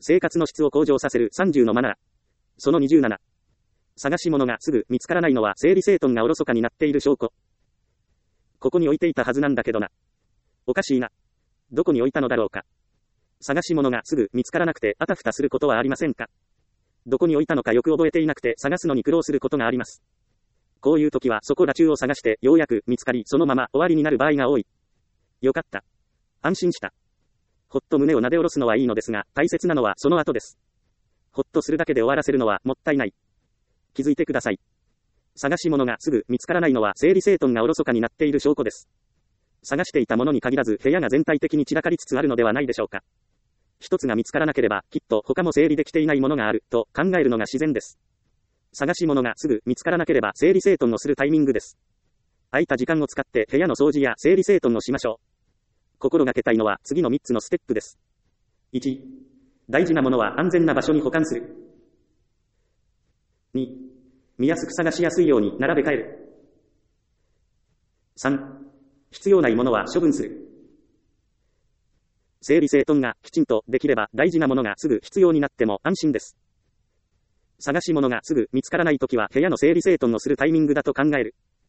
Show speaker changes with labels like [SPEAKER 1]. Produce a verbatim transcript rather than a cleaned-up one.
[SPEAKER 1] 生活の質を向上させるさんじゅうのマナー。そのにじゅうなな。探し物がすぐ見つからないのは整理整頓がおろそかになっている証拠。ここに置いていたはずなんだけどな。おかしいな。どこに置いたのだろうか。探し物がすぐ見つからなくてあたふたすることはありませんか。どこに置いたのかよく覚えていなくて探すのに苦労することがあります。こういう時はそこら中を探してようやく見つかりそのまま終わりになる場合が多い。よかった。安心した。ほっと胸をなで下ろすのはいいのですが、大切なのはその後です。ほっとするだけで終わらせるのはもったいない。気づいてください。探し物がすぐ見つからないのは整理整頓がおろそかになっている証拠です。探していたものに限らず部屋が全体的に散らかりつつあるのではないでしょうか。一つが見つからなければきっと他も整理できていないものがあると考えるのが自然です。探し物がすぐ見つからなければ整理整頓をするタイミングです。空いた時間を使って部屋の掃除や整理整頓をしましょう。心がけたいのは次のみっつのステップです。いち、大事なものは安全な場所に保管する。に、見やすく探しやすいように並べ替える。さん、必要ないものは処分する。整理整頓がきちんとできれば大事なものがすぐ必要になっても安心です。探し物がすぐ見つからないときは部屋の整理整頓をするタイミングだと考える。